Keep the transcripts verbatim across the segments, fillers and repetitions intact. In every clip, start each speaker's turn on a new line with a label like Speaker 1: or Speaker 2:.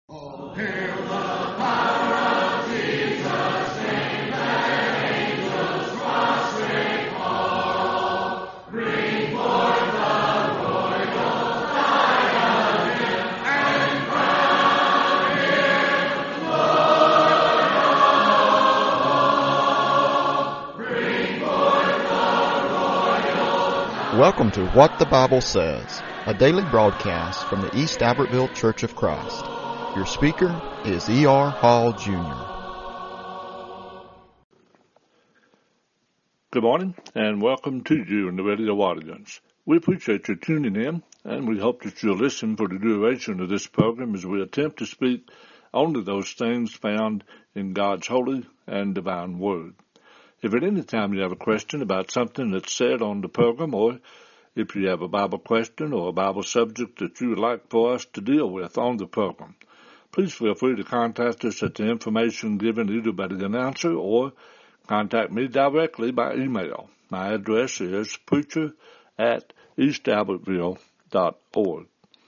Speaker 1: Oh, hail the power of Jesus' name, let angels prostrate fall. Bring forth the royal diadem and crown him Lord of all. Bring forth the royal diadem.
Speaker 2: Welcome to What the Bible Says, a daily broadcast from the East Albertville Church of Christ. Your speaker is E R Hall, Junior
Speaker 3: Good morning, and welcome to you in the radio audience. We appreciate you tuning in, and we hope that you'll listen for the duration of this program as we attempt to speak only those things found in God's holy and divine Word. If at any time you have a question about something that's said on the program, or if you have a Bible question or a Bible subject that you would like for us to deal with on the program, please feel free to contact us at the information given either by the announcer or contact me directly by email. My address is preacher at east albertville dot org.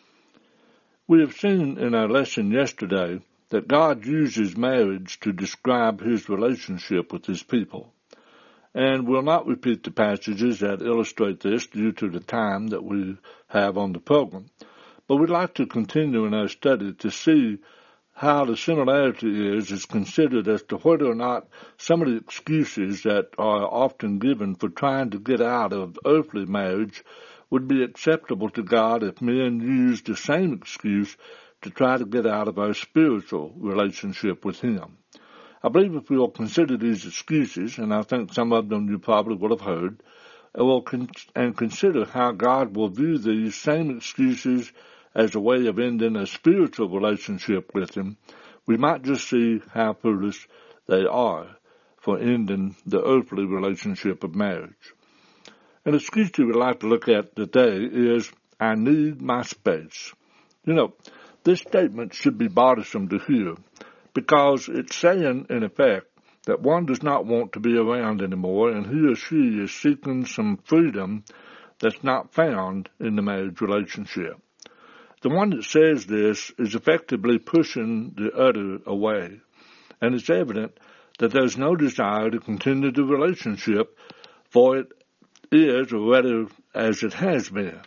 Speaker 3: We have seen in our lesson yesterday that God uses marriage to describe his relationship with his people. And we'll not repeat the passages that illustrate this due to the time that we have on the program. But we'd like to continue in our study to see how the similarity is is considered as to whether or not some of the excuses that are often given for trying to get out of earthly marriage would be acceptable to God if men used the same excuse to try to get out of our spiritual relationship with him. I believe if we will consider these excuses, and I think some of them you probably will have heard, will con- and consider how God will view these same excuses as a way of ending a spiritual relationship with him, we might just see how foolish they are for ending the earthly relationship of marriage. An excuse we would like to look at today is, I need my space. You know, this statement should be bothersome to hear because it's saying, in effect, that one does not want to be around anymore and he or she is seeking some freedom that's not found in the marriage relationship. The one that says this is effectively pushing the other away, and it's evident that there's no desire to continue the relationship, for it is, or rather, as it has been.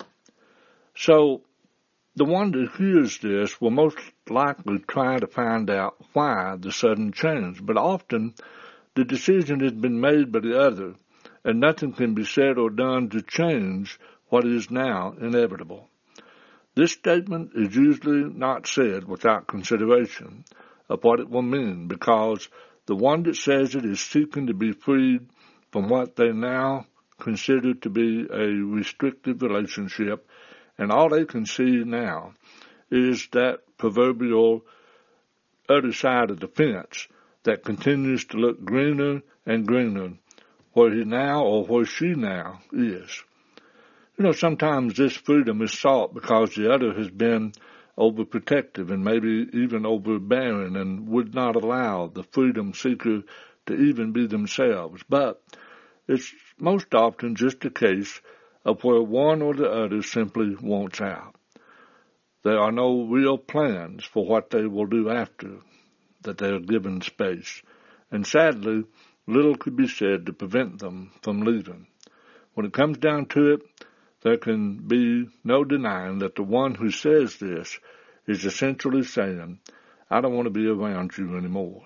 Speaker 3: So, the one that hears this will most likely try to find out why the sudden change, but often the decision has been made by the other, and nothing can be said or done to change what is now inevitable. This statement is usually not said without consideration of what it will mean, because the one that says it is seeking to be freed from what they now consider to be a restrictive relationship, and all they can see now is that proverbial other side of the fence that continues to look greener and greener where he now or where she now is. You know, sometimes this freedom is sought because the other has been overprotective and maybe even overbearing and would not allow the freedom seeker to even be themselves. But it's most often just a case of where one or the other simply wants out. There are no real plans for what they will do after that they are given space, and sadly, little could be said to prevent them from leaving. When it comes down to it, there can be no denying that the one who says this is essentially saying, I don't want to be around you anymore.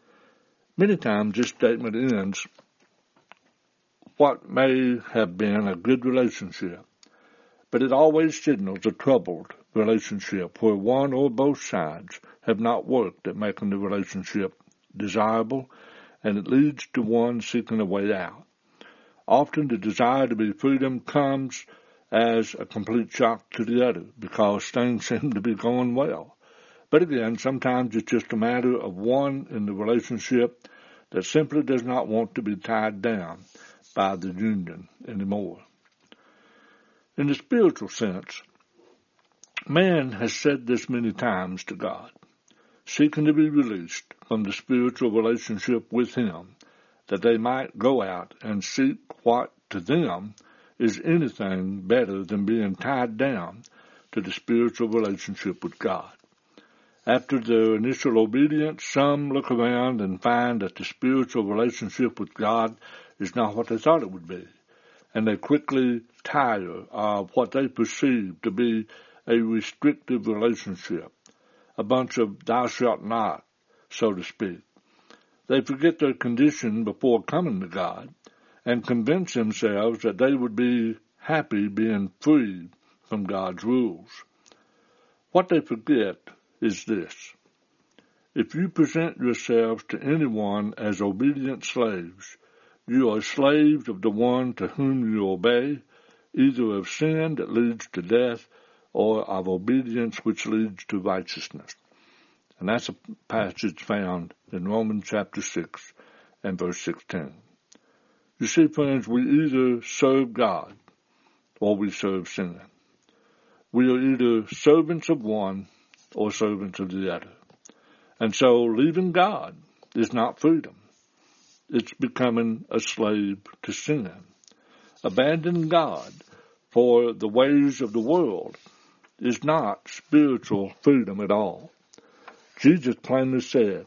Speaker 3: Many times this statement ends what may have been a good relationship, but it always signals a troubled relationship where one or both sides have not worked at making the relationship desirable, and it leads to one seeking a way out. Often the desire to be freedom comes as a complete shock to the other because things seem to be going well. But again, sometimes it's just a matter of one in the relationship that simply does not want to be tied down by the union anymore. In the spiritual sense, man has said this many times to God, seeking to be released from the spiritual relationship with him, that they might go out and seek what to them is anything better than being tied down to the spiritual relationship with God. After their initial obedience, some look around and find that the spiritual relationship with God is not what they thought it would be, and they quickly tire of what they perceive to be a restrictive relationship, a bunch of thou shalt not, so to speak. They forget their condition before coming to God and convince themselves that they would be happy being free from God's rules. What they forget is this: if you present yourselves to anyone as obedient slaves, you are slaves of the one to whom you obey, either of sin that leads to death or of obedience which leads to righteousness. And that's a passage found in Romans chapter six and verse sixteen. You see, friends, we either serve God or we serve sin. We are either servants of one or servants of the other. And so leaving God is not freedom. It's becoming a slave to sin. Abandoning God for the ways of the world is not spiritual freedom at all. Jesus plainly said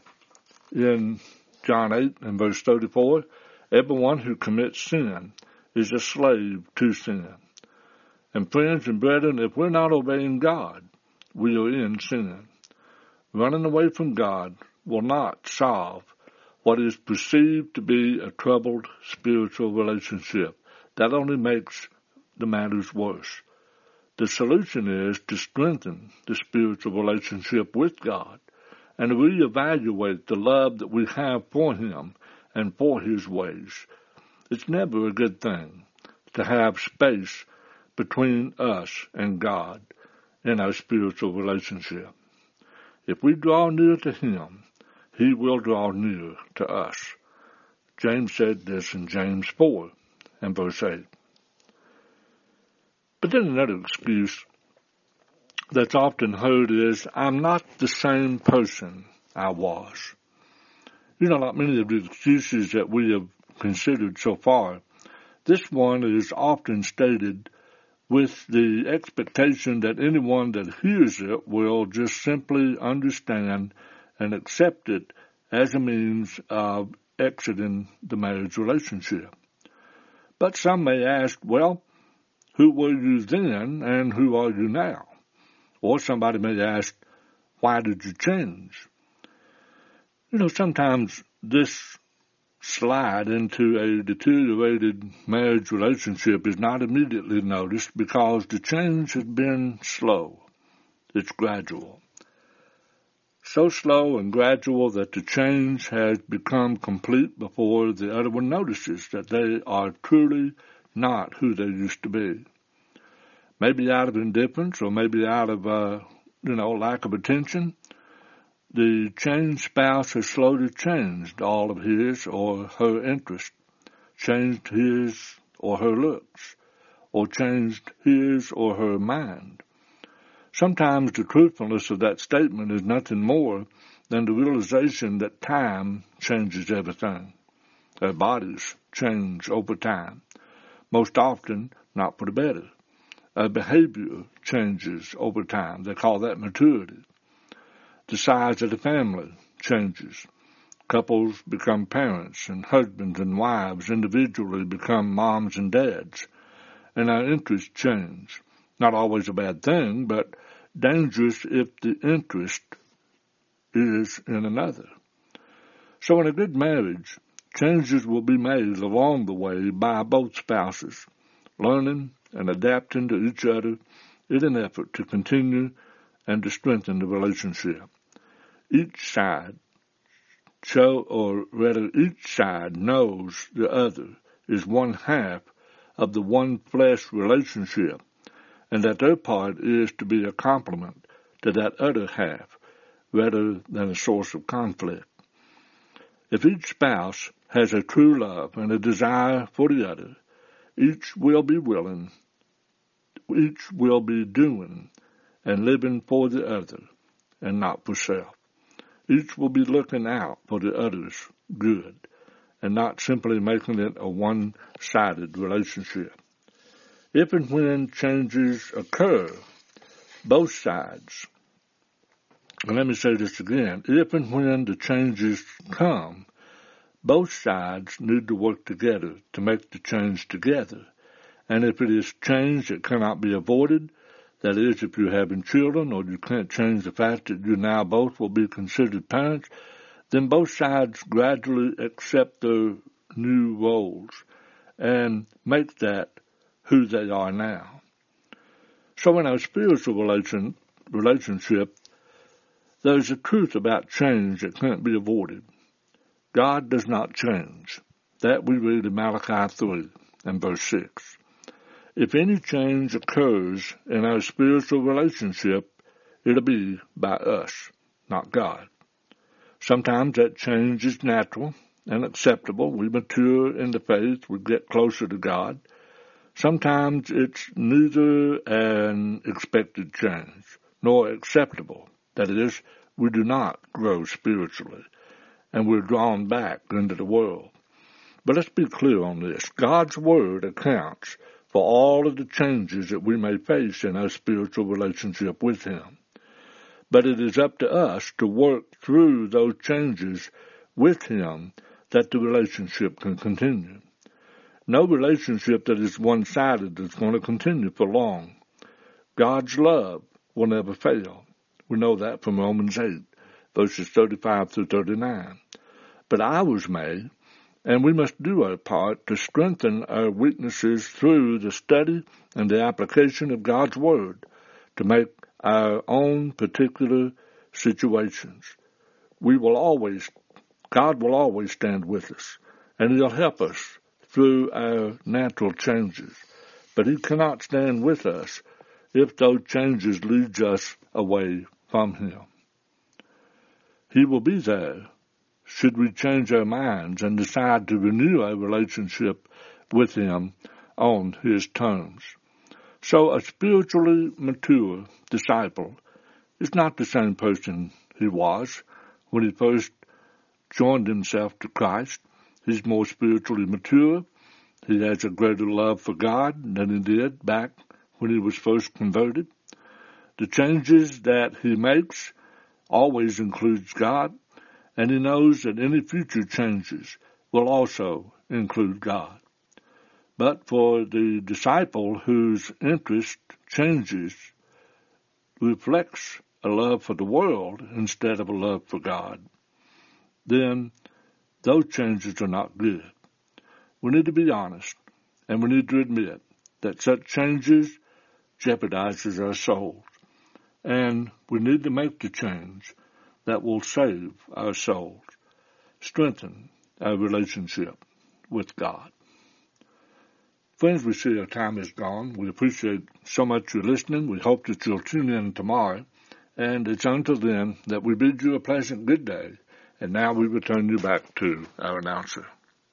Speaker 3: in John eight and verse thirty-four, everyone who commits sin is a slave to sin. And friends and brethren, if we're not obeying God, we are in sin. Running away from God will not solve what is perceived to be a troubled spiritual relationship. That only makes the matters worse. The solution is to strengthen the spiritual relationship with God and reevaluate the love that we have for Him and for His ways. It's never a good thing to have space between us and God in our spiritual relationship. If we draw near to Him, He will draw near to us. James said this in James four and verse eight. But then another excuse that's often heard is, I'm not the same person I was. You know, like many of the excuses that we have considered so far, this one is often stated with the expectation that anyone that hears it will just simply understand and accept it as a means of exiting the marriage relationship. But some may ask, well, who were you then and who are you now? Or somebody may ask, why did you change? You know, sometimes this slide into a deteriorated marriage relationship is not immediately noticed because the change has been slow. It's gradual. So slow and gradual that the change has become complete before the other one notices that they are truly not who they used to be. Maybe out of indifference or maybe out of, uh, you know, lack of attention, the changed spouse has slowly changed all of his or her interest, changed his or her looks, or changed his or her mind. Sometimes the truthfulness of that statement is nothing more than the realization that time changes everything. Our bodies change over time, most often not for the better. Our behavior changes over time. They call that maturity. The size of the family changes. Couples become parents, and husbands and wives individually become moms and dads. And our interests change. Not always a bad thing, but dangerous if the interest is in another. So in a good marriage, changes will be made along the way by both spouses, learning and adapting to each other in an effort to continue and to strengthen the relationship. Each side show, or rather each side knows the other is one half of the one flesh relationship, and that their part is to be a complement to that other half rather than a source of conflict. If each spouse has a true love and a desire for the other, each will be willing, each will be doing and living for the other and not for self. Each will be looking out for the other's good and not simply making it a one-sided relationship. If and when changes occur, both sides And let me say this again. If and when the changes come, both sides need to work together to make the change together. And if it is change that cannot be avoided, that is, if you're having children or you can't change the fact that you now both will be considered parents, then both sides gradually accept their new roles and make that who they are now. So in our spiritual relation, relationship, there's a truth about change that can't be avoided. God does not change. That we read in Malachi three and verse six. If any change occurs in our spiritual relationship, it'll be by us, not God. Sometimes that change is natural and acceptable. We mature in the faith. We get closer to God. Sometimes it's neither an expected change nor acceptable. That is, we do not grow spiritually, and we're drawn back into the world. But let's be clear on this. God's Word accounts for all of the changes that we may face in our spiritual relationship with Him. But it is up to us to work through those changes with Him that the relationship can continue. No relationship that is one-sided is going to continue for long. God's love will never fail. We know that from Romans eight, verses thirty-five through thirty-nine. But ours may, and we must do our part to strengthen our weaknesses through the study and the application of God's Word to make our own particular situations. We will always, God will always stand with us, and He'll help us through our natural changes. But He cannot stand with us if those changes lead us away from Him. He will be there should we change our minds and decide to renew our relationship with Him on His terms. So a spiritually mature disciple is not the same person he was when he first joined himself to Christ. He's more spiritually mature. He has a greater love for God than he did back when he was first converted. The changes that he makes always includes God, and he knows that any future changes will also include God. But for the disciple whose interest changes reflects a love for the world instead of a love for God, then those changes are not good. We need to be honest, and we need to admit that such changes jeopardizes our souls, and we need to make the change that will save our souls, strengthen our relationship with God. Friends, we see our time is gone. We appreciate so much your listening. We hope that you'll tune in tomorrow, and it's until then that we bid you a pleasant good day. And now we return you back to our announcer.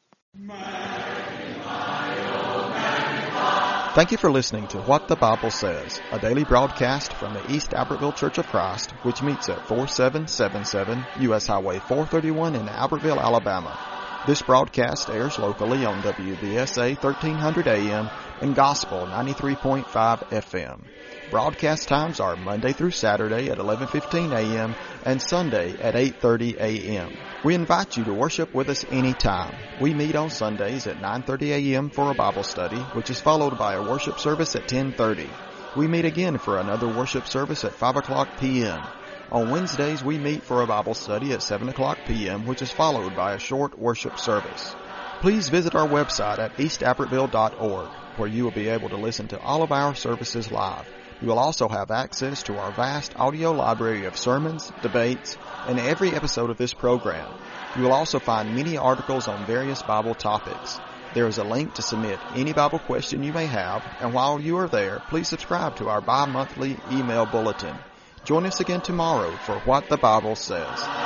Speaker 2: Thank you for listening to What the Bible Says, a daily broadcast from the East Albertville Church of Christ, which meets at forty-seven seventy-seven U S Highway four thirty-one in Albertville, Alabama. This broadcast airs locally on W B S A thirteen hundred A M and Gospel ninety-three point five F M. Broadcast times are Monday through Saturday at eleven fifteen A M and Sunday at eight thirty A M. We invite you to worship with us anytime. We meet on Sundays at nine thirty A M for a Bible study, which is followed by a worship service at ten thirty. We meet again for another worship service at five o'clock P M On Wednesdays, we meet for a Bible study at seven o'clock P M, which is followed by a short worship service. Please visit our website at east albertville dot org, where you will be able to listen to all of our services live. You will also have access to our vast audio library of sermons, debates, and every episode of this program. You will also find many articles on various Bible topics. There is a link to submit any Bible question you may have, and while you are there, please subscribe to our bi-monthly email bulletin. Join us again tomorrow for What the Bible Says.